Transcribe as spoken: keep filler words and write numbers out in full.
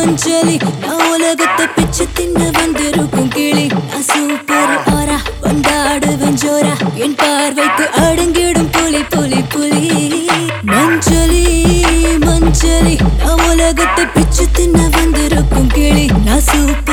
மஞ்சளி நான் உலகத்தை பிச்சு தின்னு வந்திருக்கும் கிளி நான் சூப்பர் ஆரா வந்தாடுவேன் ஜோரா என் பார்வைக்கு அடங்கிடும் புலி புலி புலி மஞ்சளி மஞ்சளி நான் உலகத்தை பிச்சு தின்னு வந்திருக்கும் கிளி நான் சூப்பர்